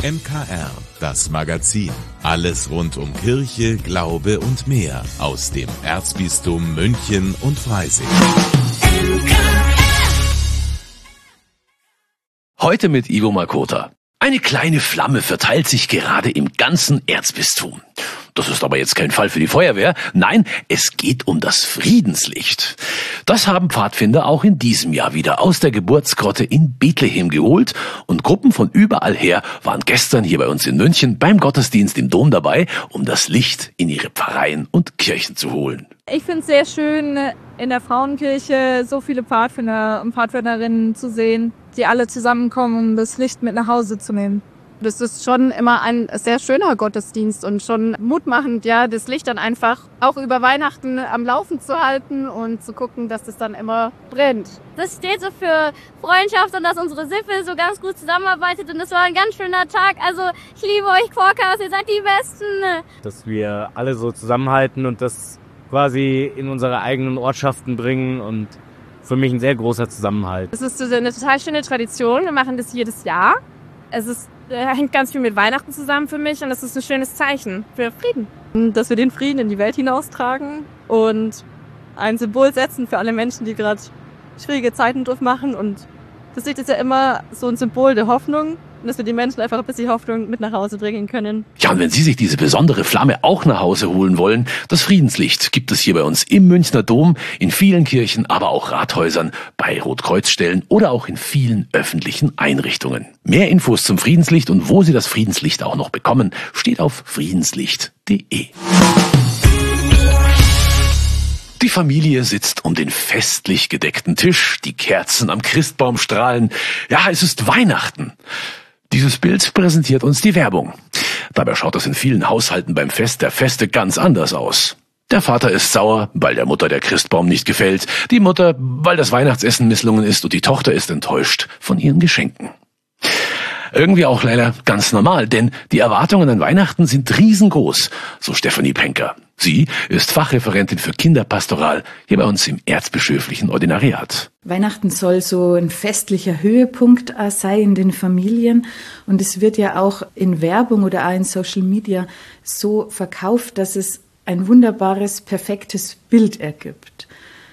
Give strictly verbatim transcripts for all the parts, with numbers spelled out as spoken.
M K R, das Magazin. Alles rund um Kirche, Glaube und mehr aus dem Erzbistum München und Freising. Heute mit Ivo Makota. Eine kleine Flamme verteilt sich gerade im ganzen Erzbistum. Das ist aber jetzt kein Fall für die Feuerwehr. Nein, es geht um das Friedenslicht. Das haben Pfadfinder auch in diesem Jahr wieder aus der Geburtsgrotte in Bethlehem geholt. Und Gruppen von überall her waren gestern hier bei uns in München beim Gottesdienst im Dom dabei, um das Licht in ihre Pfarreien und Kirchen zu holen. Ich finde es sehr schön, in der Frauenkirche so viele Pfadfinder und Pfadfinderinnen zu sehen, die alle zusammenkommen, um das Licht mit nach Hause zu nehmen. Das ist schon immer ein sehr schöner Gottesdienst und schon mutmachend, ja, das Licht dann einfach auch über Weihnachten am Laufen zu halten und zu gucken, dass es dann immer brennt. Das steht so für Freundschaft und dass unsere Sippe so ganz gut zusammenarbeitet und das war ein ganz schöner Tag. Also ich liebe euch Quarkers, ihr seid die Besten. Dass wir alle so zusammenhalten und das quasi in unsere eigenen Ortschaften bringen und für mich ein sehr großer Zusammenhalt. Es ist so eine total schöne Tradition, wir machen das jedes Jahr. Es ist, hängt ganz viel mit Weihnachten zusammen für mich und das ist ein schönes Zeichen für Frieden. Dass wir den Frieden in die Welt hinaustragen und ein Symbol setzen für alle Menschen, die gerade schwierige Zeiten durchmachen. Und das Licht ist ja immer so ein Symbol der Hoffnung, und dass wir die Menschen einfach ein bisschen Hoffnung mit nach Hause bringen können. Ja, und wenn Sie sich diese besondere Flamme auch nach Hause holen wollen, das Friedenslicht gibt es hier bei uns im Münchner Dom, in vielen Kirchen, aber auch Rathäusern, bei Rotkreuzstellen oder auch in vielen öffentlichen Einrichtungen. Mehr Infos zum Friedenslicht und wo Sie das Friedenslicht auch noch bekommen, steht auf friedenslicht punkt de. Die Familie sitzt um den festlich gedeckten Tisch, die Kerzen am Christbaum strahlen. Ja, es ist Weihnachten. Dieses Bild präsentiert uns die Werbung. Dabei schaut es in vielen Haushalten beim Fest der Feste ganz anders aus. Der Vater ist sauer, weil der Mutter der Christbaum nicht gefällt, die Mutter, weil das Weihnachtsessen misslungen ist und die Tochter ist enttäuscht von ihren Geschenken. Irgendwie auch leider ganz normal, denn die Erwartungen an Weihnachten sind riesengroß, so Stefanie Penker. Sie ist Fachreferentin für Kinderpastoral hier bei uns im erzbischöflichen Ordinariat. Weihnachten soll so ein festlicher Höhepunkt sein in den Familien und es wird ja auch in Werbung oder auch in Social Media so verkauft, dass es ein wunderbares, perfektes Bild ergibt.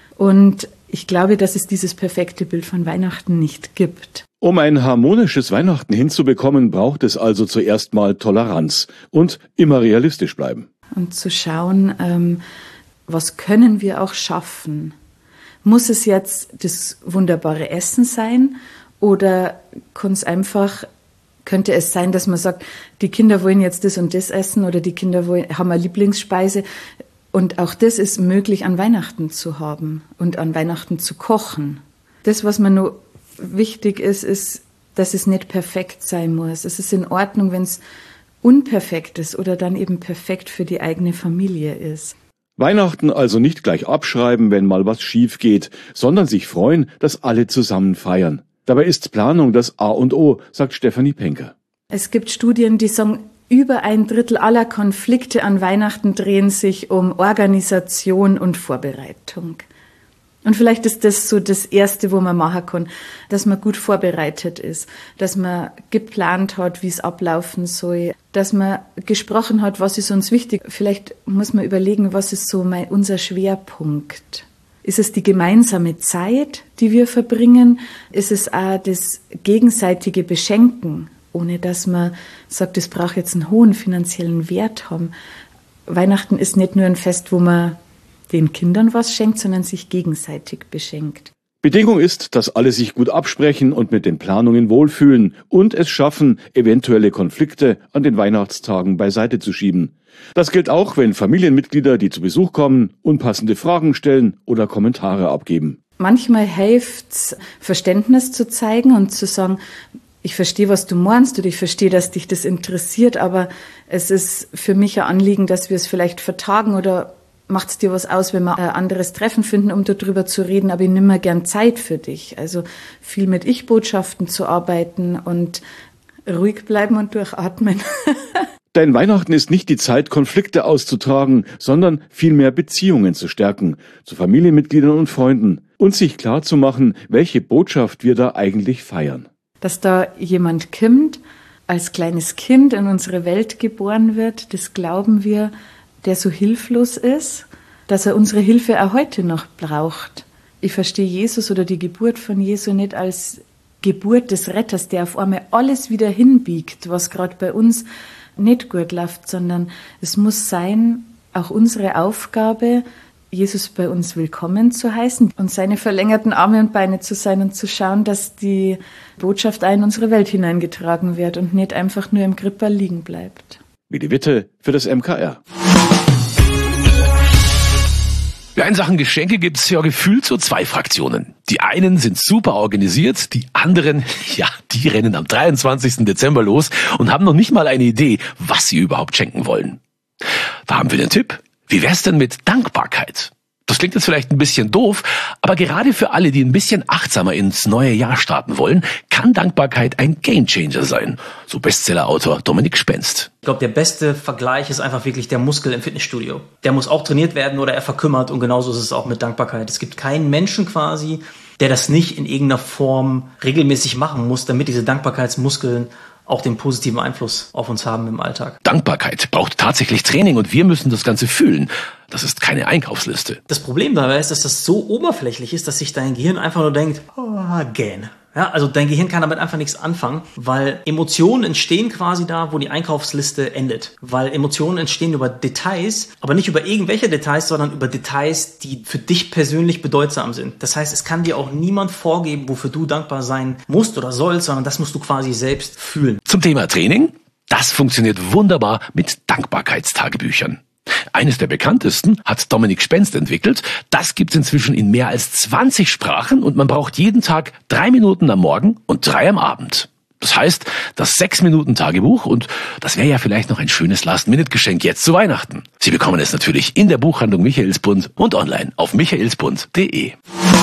Und ich glaube, dass es dieses perfekte Bild von Weihnachten nicht gibt. Um ein harmonisches Weihnachten hinzubekommen, braucht es also zuerst mal Toleranz und immer realistisch bleiben. Und zu schauen, ähm, was können wir auch schaffen? Muss es jetzt das wunderbare Essen sein oder kann es einfach, könnte es sein, dass man sagt, die Kinder wollen jetzt das und das essen oder die Kinder wollen, haben eine Lieblingsspeise. Und auch das ist möglich an Weihnachten zu haben und an Weihnachten zu kochen. Das, was mir nur wichtig ist, ist, dass es nicht perfekt sein muss. Es ist in Ordnung, wenn es unperfekt ist oder dann eben perfekt für die eigene Familie ist. Weihnachten also nicht gleich abschreiben, wenn mal was schief geht, sondern sich freuen, dass alle zusammen feiern. Dabei ist Planung das A und O, sagt Stefanie Penker. Es gibt Studien, die sagen, über ein Drittel aller Konflikte an Weihnachten drehen sich um Organisation und Vorbereitung. Und vielleicht ist das so das Erste, wo man machen kann, dass man gut vorbereitet ist, dass man geplant hat, wie es ablaufen soll, dass man gesprochen hat, was ist uns wichtig. Vielleicht muss man überlegen, was ist so mein, unser Schwerpunkt. Ist es die gemeinsame Zeit, die wir verbringen? Ist es auch das gegenseitige Beschenken, ohne dass man sagt, das braucht jetzt einen hohen finanziellen Wert haben? Weihnachten ist nicht nur ein Fest, wo man den Kindern was schenkt, sondern sich gegenseitig beschenkt. Bedingung ist, dass alle sich gut absprechen und mit den Planungen wohlfühlen und es schaffen, eventuelle Konflikte an den Weihnachtstagen beiseite zu schieben. Das gilt auch, wenn Familienmitglieder, die zu Besuch kommen, unpassende Fragen stellen oder Kommentare abgeben. Manchmal hilft's, Verständnis zu zeigen und zu sagen, ich verstehe, was du meinst und ich verstehe, dass dich das interessiert, aber es ist für mich ein Anliegen, dass wir es vielleicht vertagen oder macht es dir was aus, wenn wir ein anderes Treffen finden, um darüber zu reden, aber ich nehme mir gern Zeit für dich. Also viel mit Ich-Botschaften zu arbeiten und ruhig bleiben und durchatmen. Denn Weihnachten ist nicht die Zeit, Konflikte auszutragen, sondern vielmehr Beziehungen zu stärken, zu Familienmitgliedern und Freunden und sich klar zu machen, welche Botschaft wir da eigentlich feiern. Dass da jemand kommt, als kleines Kind in unsere Welt geboren wird, das glauben wir, der so hilflos ist, dass er unsere Hilfe auch heute noch braucht. Ich verstehe Jesus oder die Geburt von Jesu nicht als Geburt des Retters, der auf einmal alles wieder hinbiegt, was gerade bei uns nicht gut läuft, sondern es muss sein, auch unsere Aufgabe, Jesus bei uns willkommen zu heißen und seine verlängerten Arme und Beine zu sein und zu schauen, dass die Botschaft auch in unsere Welt hineingetragen wird und nicht einfach nur im Gripperl liegen bleibt. Wie die Witte für das M K R. Ja, in Sachen Geschenke gibt's ja gefühlt so zwei Fraktionen. Die einen sind super organisiert, die anderen, ja, die rennen am dreiundzwanzigsten Dezember los und haben noch nicht mal eine Idee, was sie überhaupt schenken wollen. Da haben wir den Tipp. Wie wär's denn mit Dankbarkeit? Das klingt jetzt vielleicht ein bisschen doof, aber gerade für alle, die ein bisschen achtsamer ins neue Jahr starten wollen, kann Dankbarkeit ein Gamechanger sein. So Bestsellerautor Dominik Spenst. Ich glaube, der beste Vergleich ist einfach wirklich der Muskel im Fitnessstudio. Der muss auch trainiert werden oder er verkümmert und genauso ist es auch mit Dankbarkeit. Es gibt keinen Menschen quasi, der das nicht in irgendeiner Form regelmäßig machen muss, damit diese Dankbarkeitsmuskeln auch den positiven Einfluss auf uns haben im Alltag. Dankbarkeit braucht tatsächlich Training und wir müssen das Ganze fühlen. Das ist keine Einkaufsliste. Das Problem dabei ist, dass das so oberflächlich ist, dass sich dein Gehirn einfach nur denkt, oh, gähn. Ja, also dein Gehirn kann damit einfach nichts anfangen, weil Emotionen entstehen quasi da, wo die Einkaufsliste endet. Weil Emotionen entstehen über Details, aber nicht über irgendwelche Details, sondern über Details, die für dich persönlich bedeutsam sind. Das heißt, es kann dir auch niemand vorgeben, wofür du dankbar sein musst oder sollst, sondern das musst du quasi selbst fühlen. Zum Thema Training? Das funktioniert wunderbar mit Dankbarkeitstagebüchern. Eines der bekanntesten hat Dominik Spenst entwickelt. Das gibt's inzwischen in mehr als zwanzig Sprachen und man braucht jeden Tag drei Minuten am Morgen und drei am Abend. Das heißt, das sechs Minuten Tagebuch und das wäre ja vielleicht noch ein schönes Last-Minute-Geschenk jetzt zu Weihnachten. Sie bekommen es natürlich in der Buchhandlung Michaelsbund und online auf michaelsbund punkt de.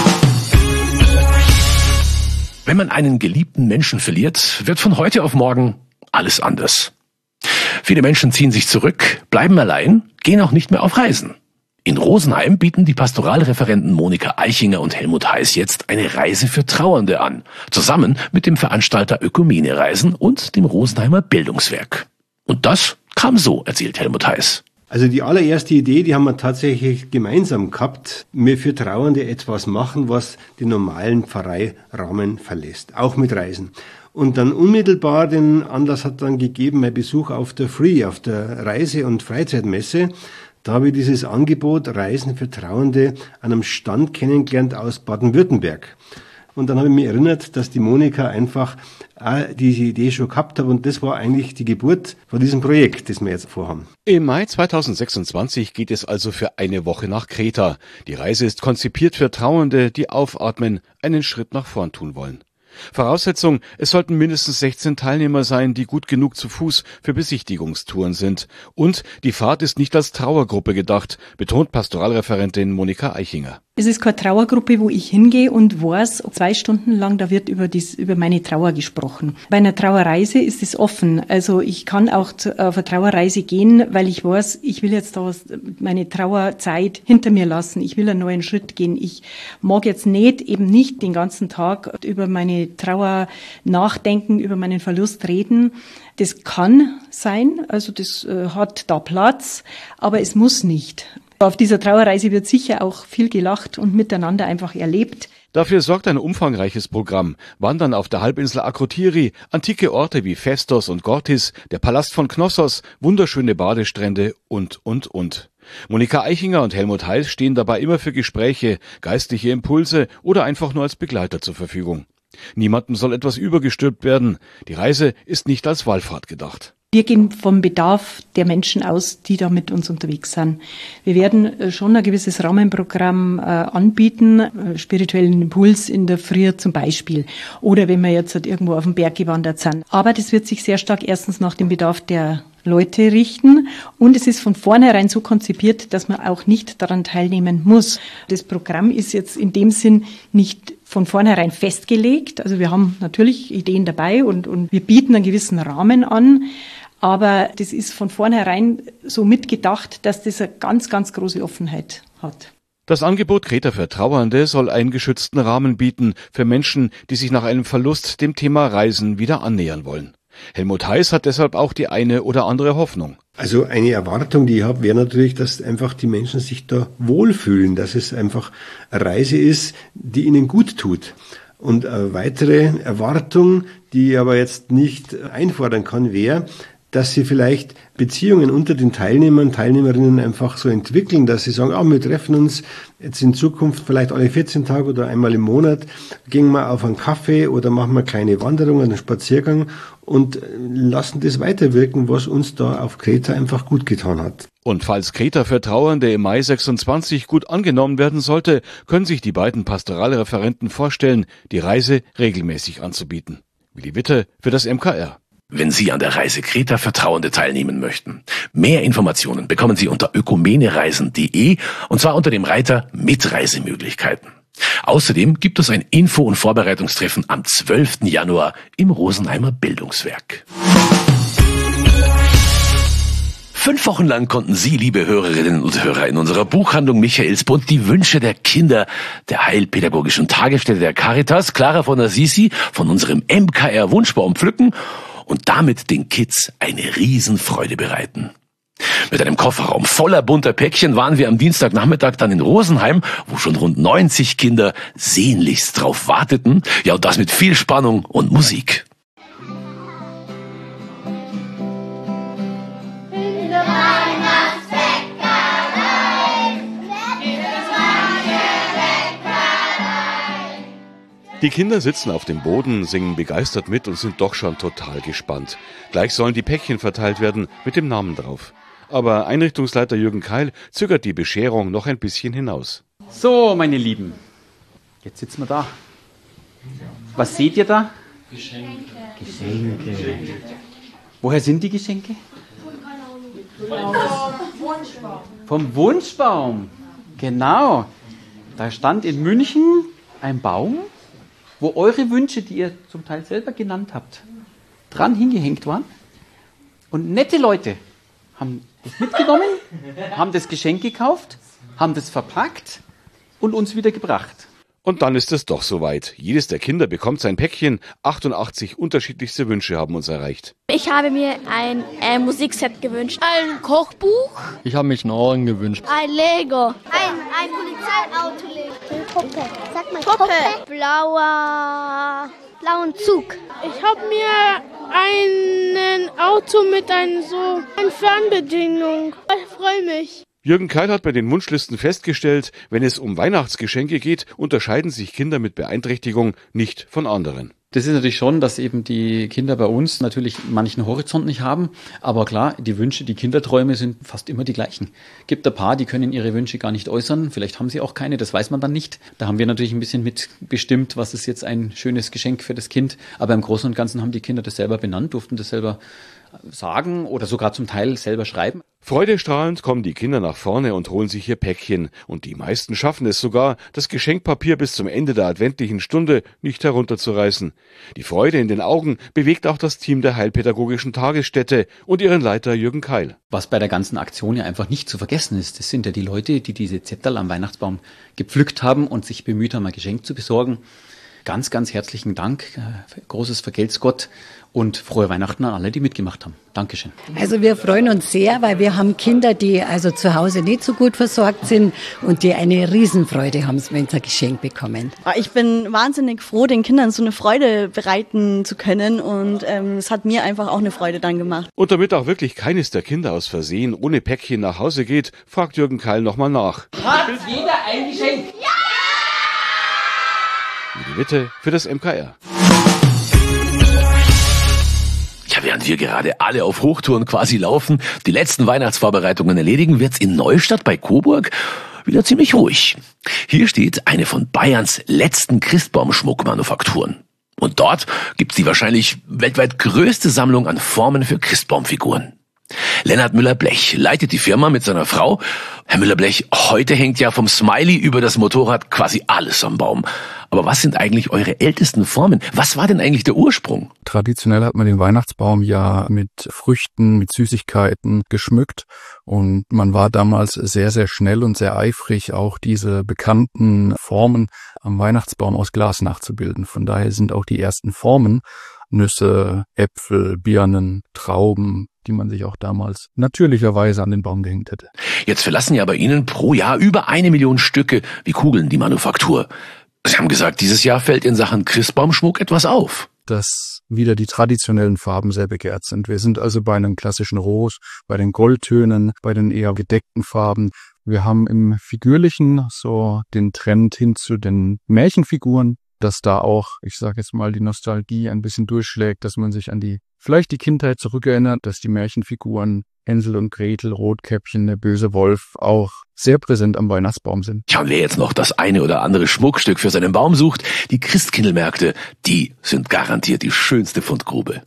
Wenn man einen geliebten Menschen verliert, wird von heute auf morgen alles anders. Viele Menschen ziehen sich zurück, bleiben allein, gehen auch nicht mehr auf Reisen. In Rosenheim bieten die Pastoralreferenten Monika Eichinger und Helmut Heiß jetzt eine Reise für Trauernde an, zusammen mit dem Veranstalter Ökumene Reisen und dem Rosenheimer Bildungswerk. Und das kam so, erzählt Helmut Heiß. Also die allererste Idee, die haben wir tatsächlich gemeinsam gehabt, wir für Trauernde etwas machen, was den normalen Pfarreirahmen verlässt, auch mit Reisen. Und dann unmittelbar den Anlass hat dann gegeben, mein Besuch auf der Free, auf der Reise- und Freizeitmesse. Da habe ich dieses Angebot Reisen für Trauernde an einem Stand kennengelernt aus Baden-Württemberg. Und dann habe ich mich erinnert, dass die Monika einfach auch diese Idee schon gehabt hat und das war eigentlich die Geburt von diesem Projekt, das wir jetzt vorhaben. Im Mai zweitausendsechsundzwanzig geht es also für eine Woche nach Kreta. Die Reise ist konzipiert für Trauernde, die aufatmen, einen Schritt nach vorn tun wollen. Voraussetzung, es sollten mindestens sechzehn Teilnehmer sein, die gut genug zu Fuß für Besichtigungstouren sind. Und die Fahrt ist nicht als Trauergruppe gedacht, betont Pastoralreferentin Monika Eichinger. Es ist keine Trauergruppe, wo ich hingehe und weiß, zwei Stunden lang, da wird über, dies, über meine Trauer gesprochen. Bei einer Trauerreise ist es offen. Also ich kann auch zu, auf eine Trauerreise gehen, weil ich weiß, ich will jetzt da meine Trauerzeit hinter mir lassen. Ich will einen neuen Schritt gehen. Ich mag jetzt nicht, eben nicht den ganzen Tag über meine Trauer nachdenken, über meinen Verlust reden. Das kann sein, also das äh, hat da Platz, aber es muss nicht. Auf dieser Trauerreise wird sicher auch viel gelacht und miteinander einfach erlebt. Dafür sorgt ein umfangreiches Programm. Wandern auf der Halbinsel Akrotiri, antike Orte wie Festos und Gortis, der Palast von Knossos, wunderschöne Badestrände und, und, und. Monika Eichinger und Helmut Heiß stehen dabei immer für Gespräche, geistliche Impulse oder einfach nur als Begleiter zur Verfügung. Niemandem soll etwas übergestülpt werden. Die Reise ist nicht als Wallfahrt gedacht. Wir gehen vom Bedarf der Menschen aus, die da mit uns unterwegs sind. Wir werden schon ein gewisses Rahmenprogramm äh, anbieten, äh, spirituellen Impuls in der Früh zum Beispiel. Oder wenn wir jetzt halt irgendwo auf den Berg gewandert sind. Aber das wird sich sehr stark erstens nach dem Bedarf der Leute richten und es ist von vornherein so konzipiert, dass man auch nicht daran teilnehmen muss. Das Programm ist jetzt in dem Sinn nicht von vornherein festgelegt. Also wir haben natürlich Ideen dabei und, und wir bieten einen gewissen Rahmen an, aber das ist von vornherein so mitgedacht, dass das eine ganz, ganz große Offenheit hat. Das Angebot Kreta für Trauernde soll einen geschützten Rahmen bieten für Menschen, die sich nach einem Verlust dem Thema Reisen wieder annähern wollen. Helmut Heiß hat deshalb auch die eine oder andere Hoffnung. Also eine Erwartung, die ich habe, wäre natürlich, dass einfach die Menschen sich da wohlfühlen, dass es einfach eine Reise ist, die ihnen gut tut. Und eine weitere Erwartung, die ich aber jetzt nicht einfordern kann, wäre, dass sie vielleicht Beziehungen unter den Teilnehmern, Teilnehmerinnen einfach so entwickeln, dass sie sagen, ah, wir treffen uns jetzt in Zukunft vielleicht alle vierzehn Tage oder einmal im Monat, gehen wir auf einen Kaffee oder machen wir eine kleine Wanderung, einen Spaziergang und lassen das weiterwirken, was uns da auf Kreta einfach gut getan hat. Und falls Kreta für Trauernde im Mai sechsundzwanzig gut angenommen werden sollte, können sich die beiden Pastoralreferenten vorstellen, die Reise regelmäßig anzubieten. Willi Witte für das M K R. Wenn Sie an der Reise Kreta für Trauernde teilnehmen möchten. Mehr Informationen bekommen Sie unter ökumenereisen punkt de und zwar unter dem Reiter Mitreisemöglichkeiten. Außerdem gibt es ein Info- und Vorbereitungstreffen am zwölften Januar im Rosenheimer Bildungswerk. Fünf Wochen lang konnten Sie, liebe Hörerinnen und Hörer, in unserer Buchhandlung Michaelsbund die Wünsche der Kinder der Heilpädagogischen Tagesstätte der Caritas, Clara von Assisi, von unserem M K R Wunschbaum pflücken und damit den Kids eine Riesenfreude bereiten. Mit einem Kofferraum voller bunter Päckchen waren wir am Dienstagnachmittag dann in Rosenheim, wo schon rund neunzig Kinder sehnlichst drauf warteten. Ja, und das mit viel Spannung und Musik. Die Kinder sitzen auf dem Boden, singen begeistert mit und sind doch schon total gespannt. Gleich sollen die Päckchen verteilt werden mit dem Namen drauf. Aber Einrichtungsleiter Jürgen Keil zögert die Bescherung noch ein bisschen hinaus. So, meine Lieben, jetzt sitzen wir da. Was seht ihr da? Geschenke. Geschenke. Woher sind die Geschenke? Vom Wunschbaum. Vom Wunschbaum. Genau. Da stand in München ein Baum, wo eure Wünsche, die ihr zum Teil selber genannt habt, dran hingehängt waren. Und nette Leute haben das mitgenommen, haben das Geschenk gekauft, haben das verpackt und uns wieder gebracht. Und dann ist es doch soweit. Jedes der Kinder bekommt sein Päckchen. achtundachtzig unterschiedlichste Wünsche haben uns erreicht. Ich habe mir ein äh, Musikset gewünscht. Ein Kochbuch. Ich habe mich einen Ohren gewünscht. Ein Lego. Ein, ein Polizeiauto. Eine Puppe. Sag mal Puppe. Puppe. Blauer, blauen Zug. Ich habe mir ein Auto mit einer so einer Fernbedienung. Ich freue mich. Jürgen Keil hat bei den Wunschlisten festgestellt, wenn es um Weihnachtsgeschenke geht, unterscheiden sich Kinder mit Beeinträchtigung nicht von anderen. Das ist natürlich schon, dass eben die Kinder bei uns natürlich manchen Horizont nicht haben. Aber klar, die Wünsche, die Kinderträume sind fast immer die gleichen. Gibt ein paar, die können ihre Wünsche gar nicht äußern. Vielleicht haben sie auch keine, das weiß man dann nicht. Da haben wir natürlich ein bisschen mitbestimmt, was ist jetzt ein schönes Geschenk für das Kind. Aber im Großen und Ganzen haben die Kinder das selber benannt, durften das selber sagen oder sogar zum Teil selber schreiben. Freudestrahlend kommen die Kinder nach vorne und holen sich ihr Päckchen. Und die meisten schaffen es sogar, das Geschenkpapier bis zum Ende der adventlichen Stunde nicht herunterzureißen. Die Freude in den Augen bewegt auch das Team der Heilpädagogischen Tagesstätte und ihren Leiter Jürgen Keil. Was bei der ganzen Aktion ja einfach nicht zu vergessen ist, das sind ja die Leute, die diese Zettel am Weihnachtsbaum gepflückt haben und sich bemüht haben, ein Geschenk zu besorgen. Ganz, ganz herzlichen Dank, großes Vergelt's Gott und frohe Weihnachten an alle, die mitgemacht haben. Dankeschön. Also wir freuen uns sehr, weil wir haben Kinder, die also zu Hause nicht so gut versorgt sind und die eine Riesenfreude haben, wenn sie ein Geschenk bekommen. Ich bin wahnsinnig froh, den Kindern so eine Freude bereiten zu können und ähm, es hat mir einfach auch eine Freude dann gemacht. Und damit auch wirklich keines der Kinder aus Versehen ohne Päckchen nach Hause geht, fragt Jürgen Keil nochmal nach. Hat jeder ein Geschenk? Ja! Die Witte für das M K R. Ja, während wir gerade alle auf Hochtouren quasi laufen, die letzten Weihnachtsvorbereitungen erledigen, wird's in Neustadt bei Coburg wieder ziemlich ruhig. Hier steht eine von Bayerns letzten Christbaumschmuckmanufakturen. Und dort gibt's die wahrscheinlich weltweit größte Sammlung an Formen für Christbaumfiguren. Lennart Müller-Blech leitet die Firma mit seiner Frau. Herr Müller-Blech, heute hängt ja vom Smiley über das Motorrad quasi alles am Baum. Aber was sind eigentlich eure ältesten Formen? Was war denn eigentlich der Ursprung? Traditionell hat man den Weihnachtsbaum ja mit Früchten, mit Süßigkeiten geschmückt. Und man war damals sehr, sehr schnell und sehr eifrig, auch diese bekannten Formen am Weihnachtsbaum aus Glas nachzubilden. Von daher sind auch die ersten Formen Nüsse, Äpfel, Birnen, Trauben, die man sich auch damals natürlicherweise an den Baum gehängt hätte. Jetzt verlassen ja bei Ihnen pro Jahr über eine Million Stücke wie Kugeln die Manufaktur. Sie haben gesagt, dieses Jahr fällt in Sachen Christbaumschmuck etwas auf. Dass wieder die traditionellen Farben sehr begehrt sind. Wir sind also bei einem klassischen Rot, bei den Goldtönen, bei den eher gedeckten Farben. Wir haben im Figürlichen so den Trend hin zu den Märchenfiguren, dass da auch, ich sage jetzt mal, die Nostalgie ein bisschen durchschlägt, dass man sich an die, vielleicht die Kindheit zurückerinnert, dass die Märchenfiguren Hänsel und Gretel, Rotkäppchen, der böse Wolf auch sehr präsent am Weihnachtsbaum sind. Tja, und wer jetzt noch das eine oder andere Schmuckstück für seinen Baum sucht, die Christkindlmärkte, die sind garantiert die schönste Fundgrube.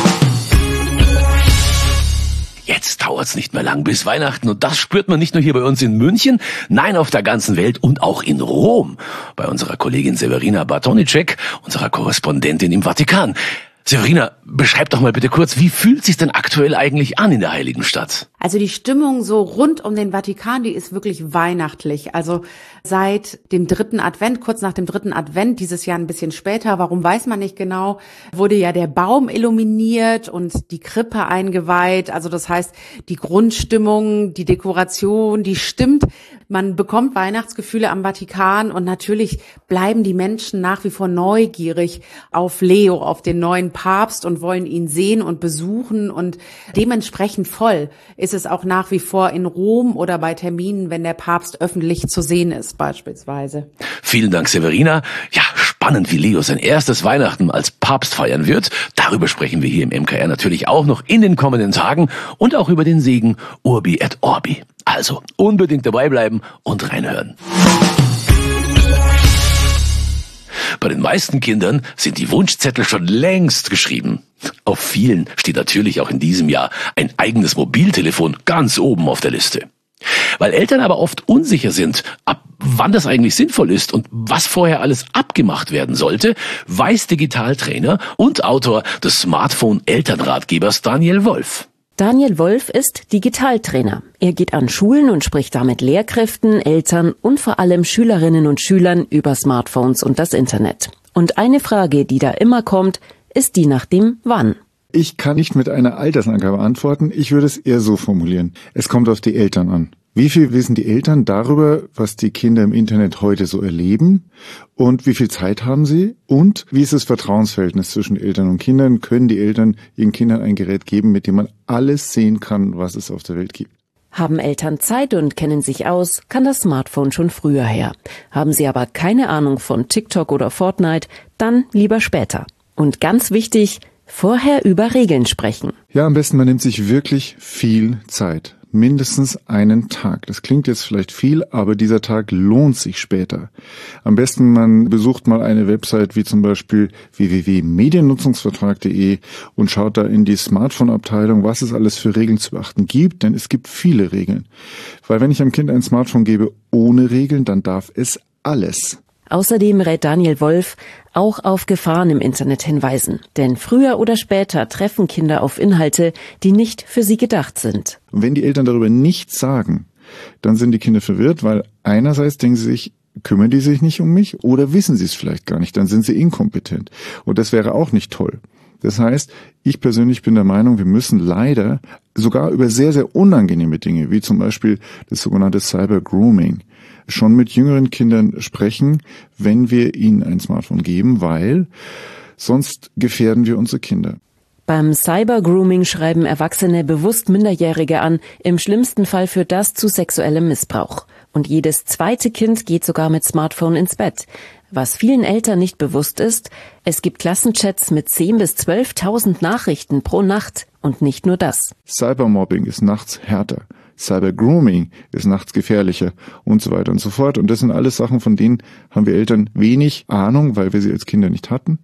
Jetzt dauert's nicht mehr lang bis Weihnachten und das spürt man nicht nur hier bei uns in München, nein, auf der ganzen Welt und auch in Rom. Bei unserer Kollegin Severina Bartonicek, unserer Korrespondentin im Vatikan. Severina, beschreib doch mal bitte kurz, wie fühlt sich's denn aktuell eigentlich an in der Heiligen Stadt? Also die Stimmung so rund um den Vatikan, die ist wirklich weihnachtlich. Also seit dem dritten Advent, kurz nach dem dritten Advent, dieses Jahr ein bisschen später, warum weiß man nicht genau, wurde ja der Baum illuminiert und die Krippe eingeweiht. Also das heißt, die Grundstimmung, die Dekoration, die stimmt. Man bekommt Weihnachtsgefühle am Vatikan und natürlich bleiben die Menschen nach wie vor neugierig auf Leo, auf den neuen Papst und wollen ihn sehen und besuchen und dementsprechend voll ist es auch nach wie vor in Rom oder bei Terminen, wenn der Papst öffentlich zu sehen ist beispielsweise. Vielen Dank, Severina. Ja, spannend, wie Leo sein erstes Weihnachten als Papst feiern wird. Darüber sprechen wir hier im M K R natürlich auch noch in den kommenden Tagen und auch über den Segen Urbi et Orbi. Also unbedingt dabei bleiben und reinhören. Bei den meisten Kindern sind die Wunschzettel schon längst geschrieben. Auf vielen steht natürlich auch in diesem Jahr ein eigenes Mobiltelefon ganz oben auf der Liste. Weil Eltern aber oft unsicher sind, ab wann das eigentlich sinnvoll ist und was vorher alles abgemacht werden sollte, weiß Digitaltrainer und Autor des Smartphone-Elternratgebers Daniel Wolf. Daniel Wolf ist Digitaltrainer. Er geht an Schulen und spricht da mit Lehrkräften, Eltern und vor allem Schülerinnen und Schülern über Smartphones und das Internet. Und eine Frage, die da immer kommt, ist die nach dem Wann. Ich kann nicht mit einer Altersangabe antworten. Ich würde es eher so formulieren. Es kommt auf die Eltern an. Wie viel wissen die Eltern darüber, was die Kinder im Internet heute so erleben? Und wie viel Zeit haben sie? Und wie ist das Vertrauensverhältnis zwischen Eltern und Kindern? Können die Eltern ihren Kindern ein Gerät geben, mit dem man alles sehen kann, was es auf der Welt gibt? Haben Eltern Zeit und kennen sich aus, kann das Smartphone schon früher her. Haben sie aber keine Ahnung von TikTok oder Fortnite, dann lieber später. Und ganz wichtig, vorher über Regeln sprechen. Ja, am besten man nimmt sich wirklich viel Zeit. Mindestens einen Tag. Das klingt jetzt vielleicht viel, aber dieser Tag lohnt sich später. Am besten man besucht mal eine Website wie zum Beispiel w w w punkt mediennutzungsvertrag punkt de und schaut da in die Smartphone-Abteilung, was es alles für Regeln zu beachten gibt, denn es gibt viele Regeln. Weil wenn ich einem Kind ein Smartphone gebe ohne Regeln, dann darf es alles. Außerdem rät Daniel Wolf, auch auf Gefahren im Internet hinweisen. Denn früher oder später treffen Kinder auf Inhalte, die nicht für sie gedacht sind. Und wenn die Eltern darüber nichts sagen, dann sind die Kinder verwirrt, weil einerseits denken sie sich, kümmern die sich nicht um mich oder wissen sie es vielleicht gar nicht, dann sind sie inkompetent. Und das wäre auch nicht toll. Das heißt, ich persönlich bin der Meinung, wir müssen leider sogar über sehr, sehr unangenehme Dinge, wie zum Beispiel das sogenannte Cyber-Grooming, schon mit jüngeren Kindern sprechen, wenn wir ihnen ein Smartphone geben, weil sonst gefährden wir unsere Kinder. Beim Cyber-Grooming schreiben Erwachsene bewusst Minderjährige an. Im schlimmsten Fall führt das zu sexuellem Missbrauch. Und jedes zweite Kind geht sogar mit Smartphone ins Bett. Was vielen Eltern nicht bewusst ist, es gibt Klassenchats mit zehntausend bis zwölftausend Nachrichten pro Nacht. Und nicht nur das. Cybermobbing ist nachts härter. Cybergrooming ist nachts gefährlicher und so weiter und so fort. Und das sind alles Sachen, von denen haben wir Eltern wenig Ahnung, weil wir sie als Kinder nicht hatten.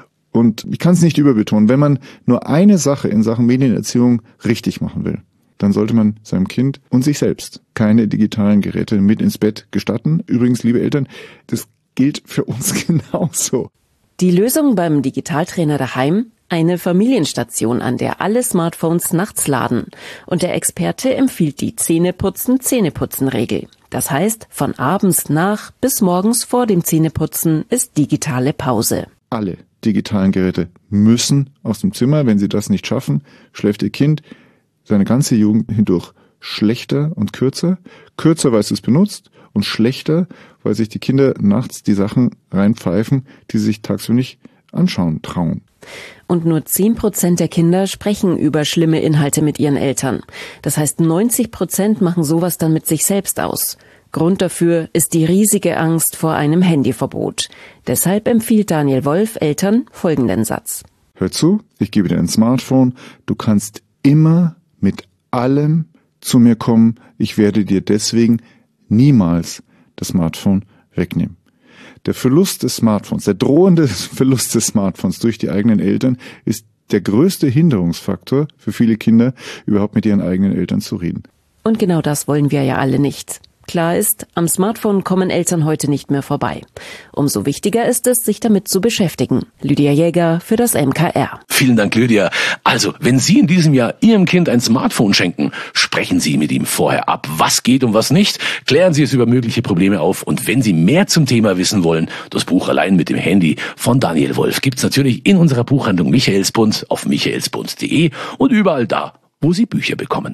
Und ich kann es nicht überbetonen, wenn man nur eine Sache in Sachen Medienerziehung richtig machen will, dann sollte man seinem Kind und sich selbst keine digitalen Geräte mit ins Bett gestatten. Übrigens, liebe Eltern, das gilt für uns genauso. Die Lösung beim Digitaltrainer daheim? Eine Familienstation, an der alle Smartphones nachts laden. Und der Experte empfiehlt die Zähneputzen-Zähneputzen-Regel. Das heißt, von abends nach bis morgens vor dem Zähneputzen ist digitale Pause. Alle digitalen Geräte müssen aus dem Zimmer. Wenn sie das nicht schaffen, schläft ihr Kind seine ganze Jugend hindurch schlechter und kürzer. Kürzer, weil es es benutzt, und schlechter, weil sich die Kinder nachts die Sachen reinpfeifen, die sie sich tagsüber nicht anschauen trauen. Und nur zehn Prozent der Kinder sprechen über schlimme Inhalte mit ihren Eltern. Das heißt, neunzig Prozent machen sowas dann mit sich selbst aus. Grund dafür ist die riesige Angst vor einem Handyverbot. Deshalb empfiehlt Daniel Wolf Eltern folgenden Satz. Hör zu, ich gebe dir ein Smartphone. Du kannst immer mit allem zu mir kommen. Ich werde dir deswegen niemals das Smartphone wegnehmen. Der Verlust des Smartphones, der drohende Verlust des Smartphones durch die eigenen Eltern ist der größte Hinderungsfaktor für viele Kinder, überhaupt mit ihren eigenen Eltern zu reden. Und genau das wollen wir ja alle nicht. Klar ist, am Smartphone kommen Eltern heute nicht mehr vorbei. Umso wichtiger ist es, sich damit zu beschäftigen. Lydia Jäger für das M K R. Vielen Dank, Lydia. Also, wenn Sie in diesem Jahr Ihrem Kind ein Smartphone schenken, sprechen Sie mit ihm vorher ab, was geht und was nicht. Klären Sie es über mögliche Probleme auf. Und wenn Sie mehr zum Thema wissen wollen, das Buch Allein mit dem Handy von Daniel Wolf gibt's natürlich in unserer Buchhandlung Michaelsbund auf michaelsbund punkt de und überall da, wo Sie Bücher bekommen.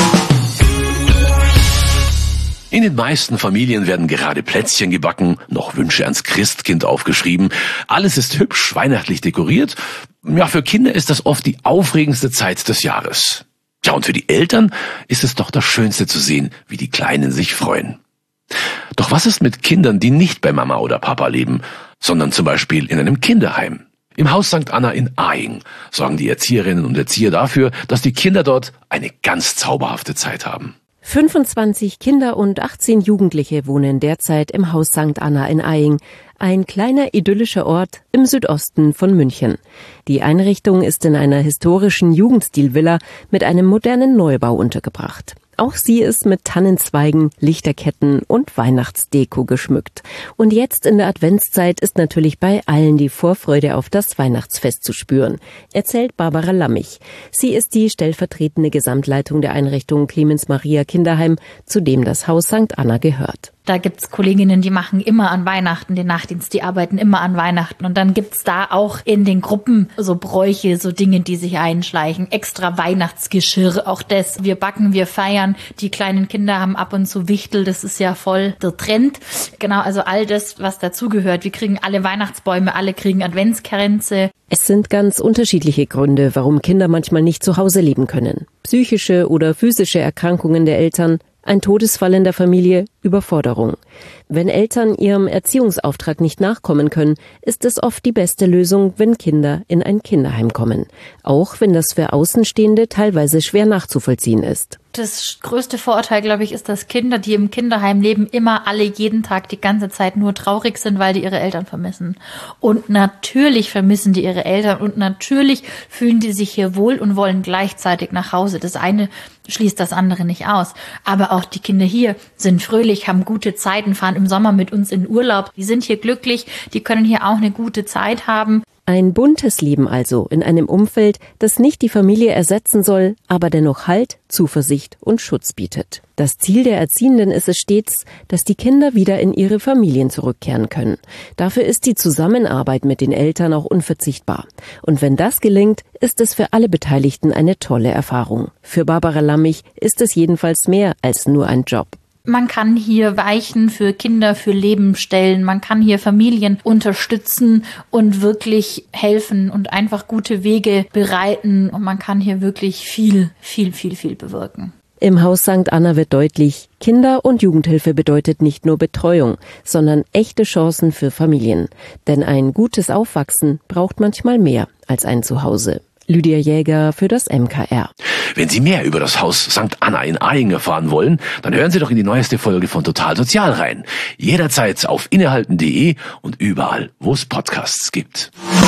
In den meisten Familien werden gerade Plätzchen gebacken, noch Wünsche ans Christkind aufgeschrieben. Alles ist hübsch, weihnachtlich dekoriert. Ja, für Kinder ist das oft die aufregendste Zeit des Jahres. Ja, und für die Eltern ist es doch das Schönste zu sehen, wie die Kleinen sich freuen. Doch was ist mit Kindern, die nicht bei Mama oder Papa leben, sondern zum Beispiel in einem Kinderheim? Im Haus Sankt Anna in Ahing sorgen die Erzieherinnen und Erzieher dafür, dass die Kinder dort eine ganz zauberhafte Zeit haben. fünfundzwanzig Kinder und achtzehn Jugendliche wohnen derzeit im Haus Sankt Anna in Ahing, ein kleiner idyllischer Ort im Südosten von München. Die Einrichtung ist in einer historischen Jugendstilvilla mit einem modernen Neubau untergebracht. Auch sie ist mit Tannenzweigen, Lichterketten und Weihnachtsdeko geschmückt. Und jetzt in der Adventszeit ist natürlich bei allen die Vorfreude auf das Weihnachtsfest zu spüren, erzählt Barbara Lammich. Sie ist die stellvertretende Gesamtleitung der Einrichtung Clemens Maria Kinderheim, zu dem das Haus Sankt Anna gehört. Da gibt's Kolleginnen, die machen immer an Weihnachten den Nachtdienst, die arbeiten immer an Weihnachten. Und dann gibt's da auch in den Gruppen so Bräuche, so Dinge, die sich einschleichen. Extra Weihnachtsgeschirr, auch das. Wir backen, wir feiern. Die kleinen Kinder haben ab und zu Wichtel, das ist ja voll der Trend. Genau, also all das, was dazugehört. Wir kriegen alle Weihnachtsbäume, alle kriegen Adventskränze. Es sind ganz unterschiedliche Gründe, warum Kinder manchmal nicht zu Hause leben können. Psychische oder physische Erkrankungen der Eltern, ein Todesfall in der Familie, Überforderung. Wenn Eltern ihrem Erziehungsauftrag nicht nachkommen können, ist es oft die beste Lösung, wenn Kinder in ein Kinderheim kommen. Auch wenn das für Außenstehende teilweise schwer nachzuvollziehen ist. Das größte Vorurteil, glaube ich, ist, dass Kinder, die im Kinderheim leben, immer alle jeden Tag die ganze Zeit nur traurig sind, weil die ihre Eltern vermissen. Und natürlich vermissen die ihre Eltern und natürlich fühlen die sich hier wohl und wollen gleichzeitig nach Hause. Das eine schließt das andere nicht aus. Aber auch die Kinder hier sind fröhlich, haben gute Zeiten, fahren im Sommer mit uns in Urlaub. Die sind hier glücklich, die können hier auch eine gute Zeit haben. Ein buntes Leben also in einem Umfeld, das nicht die Familie ersetzen soll, aber dennoch Halt, Zuversicht und Schutz bietet. Das Ziel der Erziehenden ist es stets, dass die Kinder wieder in ihre Familien zurückkehren können. Dafür ist die Zusammenarbeit mit den Eltern auch unverzichtbar. Und wenn das gelingt, ist es für alle Beteiligten eine tolle Erfahrung. Für Barbara Lammich ist es jedenfalls mehr als nur ein Job. Man kann hier Weichen für Kinder, für Leben stellen. Man kann hier Familien unterstützen und wirklich helfen und einfach gute Wege bereiten. Und man kann hier wirklich viel, viel, viel, viel bewirken. Im Haus Sankt Anna wird deutlich, Kinder- und Jugendhilfe bedeutet nicht nur Betreuung, sondern echte Chancen für Familien. Denn ein gutes Aufwachsen braucht manchmal mehr als ein Zuhause. Lydia Jäger für das M K R. Wenn Sie mehr über das Haus Sankt Anna in Ahing erfahren wollen, dann hören Sie doch in die neueste Folge von Total Sozial rein. Jederzeit auf innehalten punkt de und überall, wo es Podcasts gibt.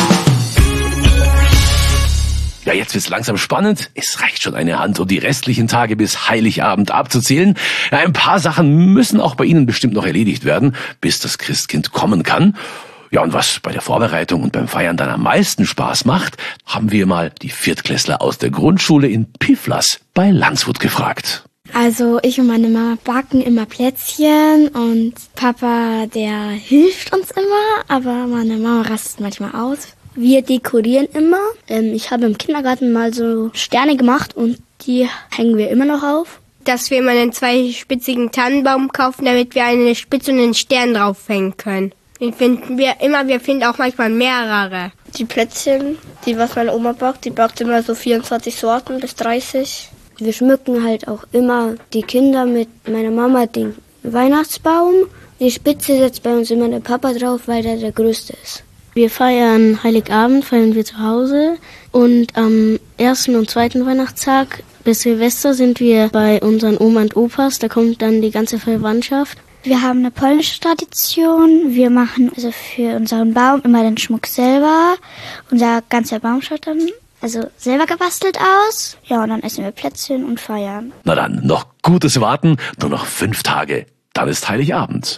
Ja, jetzt wird's langsam spannend. Es reicht schon eine Hand, um die restlichen Tage bis Heiligabend abzuzählen. Ja, ein paar Sachen müssen auch bei Ihnen bestimmt noch erledigt werden, bis das Christkind kommen kann. Ja, und was bei der Vorbereitung und beim Feiern dann am meisten Spaß macht, haben wir mal die Viertklässler aus der Grundschule in Piflas bei Landshut gefragt. Also ich und meine Mama backen immer Plätzchen und Papa, der hilft uns immer, aber meine Mama rastet manchmal aus. Wir dekorieren immer. Ähm, ich habe im Kindergarten mal so Sterne gemacht und die hängen wir immer noch auf. Dass wir immer einen zweispitzigen Tannenbaum kaufen, damit wir eine Spitze und einen Stern draufhängen können. Den finden wir immer, wir finden auch manchmal mehrere. Die Plätzchen, die was meine Oma backt, die backt immer so vierundzwanzig Sorten bis dreißig. Wir schmücken halt auch immer die Kinder mit meiner Mama den Weihnachtsbaum. Die Spitze setzt bei uns immer der Papa drauf, weil der der Größte ist. Wir feiern Heiligabend, feiern wir zu Hause. Und am ersten und zweiten Weihnachtstag bis Silvester sind wir bei unseren Oma und Opas. Da kommt dann die ganze Verwandtschaft. Wir haben eine polnische Tradition. Wir machen also für unseren Baum immer den Schmuck selber. Unser ganzer Baum schaut dann also selber gebastelt aus. Ja, und dann essen wir Plätzchen und feiern. Na dann, noch gutes Warten, nur noch fünf Tage. Dann ist Heiligabend.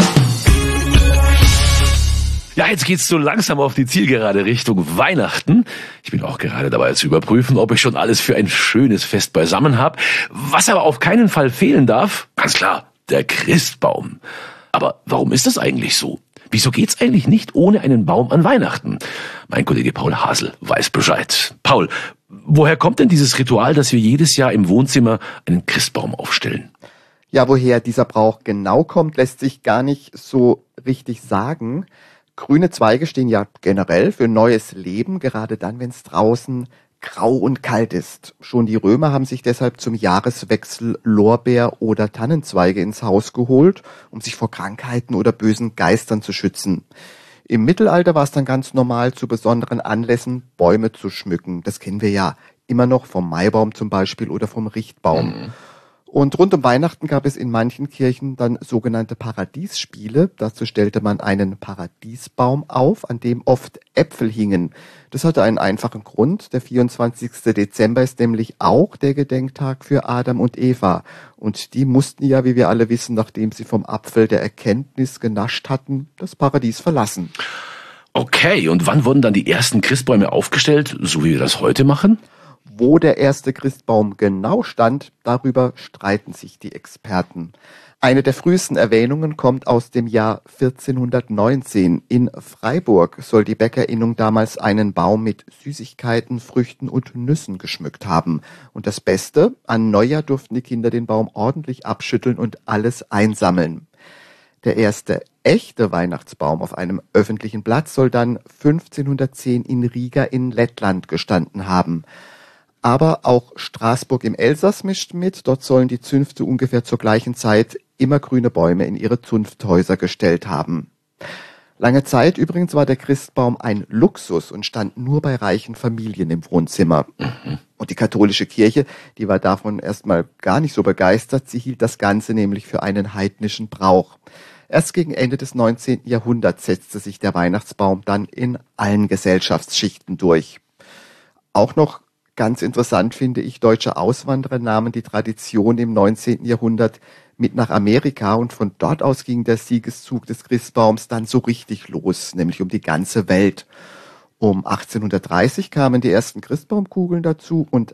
Ja, jetzt geht's so langsam auf die Zielgerade Richtung Weihnachten. Ich bin auch gerade dabei zu überprüfen, ob ich schon alles für ein schönes Fest beisammen habe. Was aber auf keinen Fall fehlen darf, ganz klar, der Christbaum. Aber warum ist das eigentlich so? Wieso geht's eigentlich nicht ohne einen Baum an Weihnachten? Mein Kollege Paul Hasel weiß Bescheid. Paul, woher kommt denn dieses Ritual, dass wir jedes Jahr im Wohnzimmer einen Christbaum aufstellen? Ja, woher dieser Brauch genau kommt, lässt sich gar nicht so richtig sagen. Grüne Zweige stehen ja generell für neues Leben, gerade dann, wenn es draußen grau und kalt ist. Schon die Römer haben sich deshalb zum Jahreswechsel Lorbeer- oder Tannenzweige ins Haus geholt, um sich vor Krankheiten oder bösen Geistern zu schützen. Im Mittelalter war es dann ganz normal, zu besonderen Anlässen Bäume zu schmücken. Das kennen wir ja immer noch vom Maibaum zum Beispiel oder vom Richtbaum. Mhm. Und rund um Weihnachten gab es in manchen Kirchen dann sogenannte Paradiesspiele. Dazu stellte man einen Paradiesbaum auf, an dem oft Äpfel hingen. Das hatte einen einfachen Grund. Der vierundzwanzigste Dezember ist nämlich auch der Gedenktag für Adam und Eva. Und die mussten ja, wie wir alle wissen, nachdem sie vom Apfel der Erkenntnis genascht hatten, das Paradies verlassen. Okay, und wann wurden dann die ersten Christbäume aufgestellt, so wie wir das heute machen? Wo der erste Christbaum genau stand, darüber streiten sich die Experten. Eine der frühesten Erwähnungen kommt aus dem Jahr vierzehnhundertneunzehn. In Freiburg soll die Bäckerinnung damals einen Baum mit Süßigkeiten, Früchten und Nüssen geschmückt haben. Und das Beste, an Neujahr durften die Kinder den Baum ordentlich abschütteln und alles einsammeln. Der erste echte Weihnachtsbaum auf einem öffentlichen Platz soll dann fünfzehnhundertzehn in Riga in Lettland gestanden haben. Aber auch Straßburg im Elsass mischt mit. Dort sollen die Zünfte ungefähr zur gleichen Zeit immergrüne Bäume in ihre Zunfthäuser gestellt haben. Lange Zeit übrigens war der Christbaum ein Luxus und stand nur bei reichen Familien im Wohnzimmer. Mhm. Und die katholische Kirche, die war davon erstmal gar nicht so begeistert. Sie hielt das Ganze nämlich für einen heidnischen Brauch. Erst gegen Ende des neunzehnten Jahrhunderts setzte sich der Weihnachtsbaum dann in allen Gesellschaftsschichten durch. Auch noch ganz interessant finde ich, deutsche Auswanderer nahmen die Tradition im neunzehnten Jahrhundert mit nach Amerika und von dort aus ging der Siegeszug des Christbaums dann so richtig los, nämlich um die ganze Welt. Um achtzehnhundertdreißig kamen die ersten Christbaumkugeln dazu und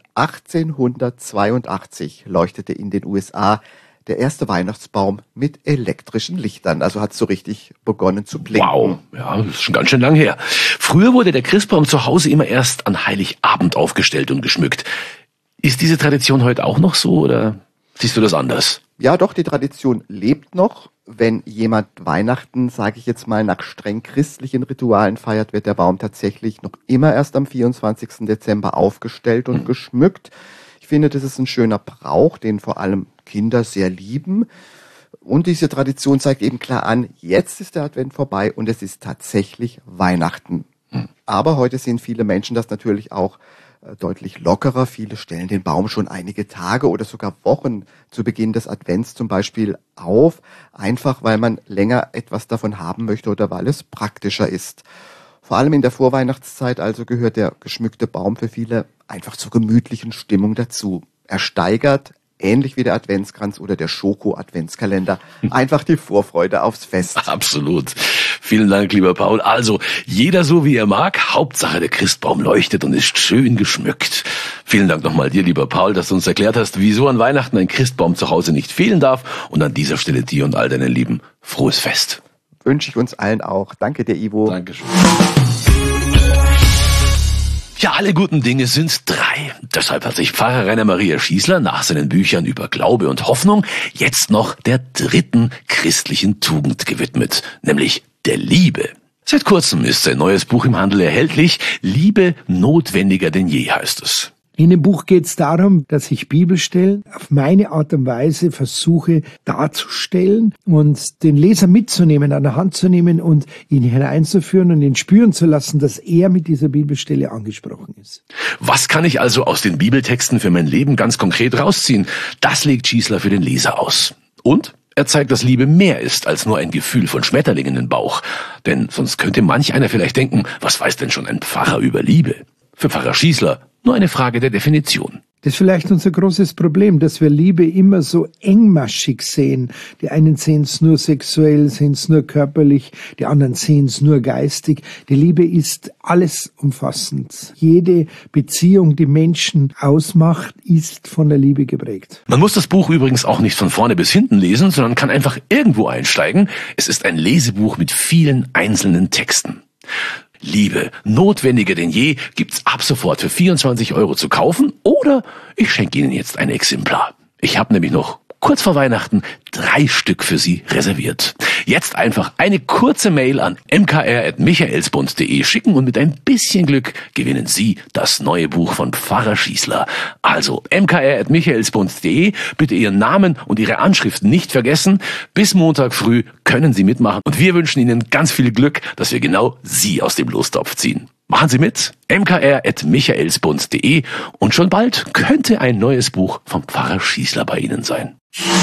achtzehnhundertzweiundachtzig leuchtete in den U S A der erste Weihnachtsbaum mit elektrischen Lichtern. Also hat es so richtig begonnen zu blinken. Wow, ja, das ist schon ganz schön lang her. Früher wurde der Christbaum zu Hause immer erst an Heiligabend aufgestellt und geschmückt. Ist diese Tradition heute auch noch so oder siehst du das anders? Ja, doch, die Tradition lebt noch. Wenn jemand Weihnachten, sage ich jetzt mal, nach streng christlichen Ritualen feiert, wird der Baum tatsächlich noch immer erst am vierundzwanzigsten Dezember aufgestellt und mhm. geschmückt. Ich finde, das ist ein schöner Brauch, den vor allem Kinder sehr lieben. Und diese Tradition zeigt eben klar an, jetzt ist der Advent vorbei und es ist tatsächlich Weihnachten. Mhm. Aber heute sehen viele Menschen das natürlich auch äh, deutlich lockerer. Viele stellen den Baum schon einige Tage oder sogar Wochen zu Beginn des Advents zum Beispiel auf, einfach weil man länger etwas davon haben möchte oder weil es praktischer ist. Vor allem in der Vorweihnachtszeit also gehört der geschmückte Baum für viele einfach zur gemütlichen Stimmung dazu. Er steigert, ähnlich wie der Adventskranz oder der Schoko-Adventskalender, einfach die Vorfreude aufs Fest. Absolut. Vielen Dank, lieber Paul. Also, jeder so wie er mag. Hauptsache, der Christbaum leuchtet und ist schön geschmückt. Vielen Dank nochmal dir, lieber Paul, dass du uns erklärt hast, wieso an Weihnachten ein Christbaum zu Hause nicht fehlen darf. Und an dieser Stelle dir und all deinen Lieben frohes Fest. Wünsche ich uns allen auch. Danke dir, Ivo. Dankeschön. Ja, alle guten Dinge sind drei. Deshalb hat sich Pfarrer Rainer Maria Schießler nach seinen Büchern über Glaube und Hoffnung jetzt noch der dritten christlichen Tugend gewidmet, nämlich der Liebe. Seit kurzem ist sein neues Buch im Handel erhältlich. Liebe notwendiger denn je heißt es. In dem Buch geht es darum, dass ich Bibelstellen auf meine Art und Weise versuche darzustellen und den Leser mitzunehmen, an der Hand zu nehmen und ihn hineinzuführen und ihn spüren zu lassen, dass er mit dieser Bibelstelle angesprochen ist. Was kann ich also aus den Bibeltexten für mein Leben ganz konkret rausziehen? Das legt Schießler für den Leser aus. Und er zeigt, dass Liebe mehr ist als nur ein Gefühl von Schmetterlingen im Bauch. Denn sonst könnte manch einer vielleicht denken, was weiß denn schon ein Pfarrer über Liebe? Für Pfarrer Schießler nur eine Frage der Definition. Das ist vielleicht unser großes Problem, dass wir Liebe immer so engmaschig sehen. Die einen sehen es nur sexuell, sehen es nur körperlich, die anderen sehen es nur geistig. Die Liebe ist alles umfassend. Jede Beziehung, die Menschen ausmacht, ist von der Liebe geprägt. Man muss das Buch übrigens auch nicht von vorne bis hinten lesen, sondern kann einfach irgendwo einsteigen. Es ist ein Lesebuch mit vielen einzelnen Texten. Liebe, notwendiger denn je, gibt's ab sofort für vierundzwanzig Euro zu kaufen oder ich schenke Ihnen jetzt ein Exemplar. Ich habe nämlich noch kurz vor Weihnachten drei Stück für Sie reserviert. Jetzt einfach eine kurze Mail an m k r at michaelsbund punkt d e schicken und mit ein bisschen Glück gewinnen Sie das neue Buch von Pfarrer Schießler. Also m k r at michaelsbund punkt d e, bitte Ihren Namen und Ihre Anschrift nicht vergessen. Bis Montag früh können Sie mitmachen und wir wünschen Ihnen ganz viel Glück, dass wir genau Sie aus dem Lostopf ziehen. Machen Sie mit, m k r at michaelsbund punkt d e und schon bald könnte ein neues Buch vom Pfarrer Schießler bei Ihnen sein.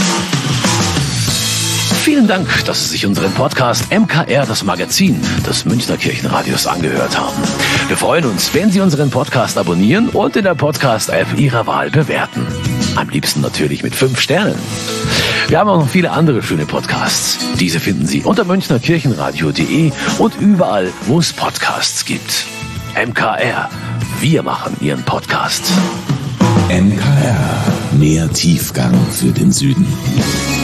Vielen Dank, dass Sie sich unseren Podcast M K R, das Magazin des Münchner Kirchenradios, angehört haben. Wir freuen uns, wenn Sie unseren Podcast abonnieren und in der Podcast-App Ihrer Wahl bewerten. Am liebsten natürlich mit fünf Sternen. Wir haben auch noch viele andere schöne Podcasts. Diese finden Sie unter münchner kirchenradio punkt d e und überall, wo es Podcasts gibt. M K R, wir machen Ihren Podcast. M K R, mehr Tiefgang für den Süden.